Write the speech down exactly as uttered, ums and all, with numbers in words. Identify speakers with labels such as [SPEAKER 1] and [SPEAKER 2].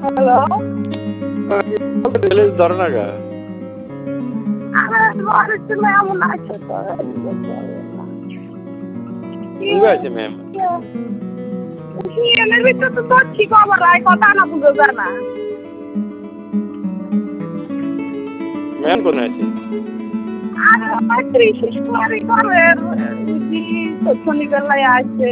[SPEAKER 1] hello
[SPEAKER 2] ধরে না গা
[SPEAKER 1] এমন আছে তো
[SPEAKER 2] আছে ম্যাম
[SPEAKER 1] এর ভিতরে তো ধরছি খবর হয় কথা না বুঝো জানা
[SPEAKER 2] ম্যাম কোন আছে
[SPEAKER 1] আর ত্রিশ কুমারী ঘরের শনিবার আসছে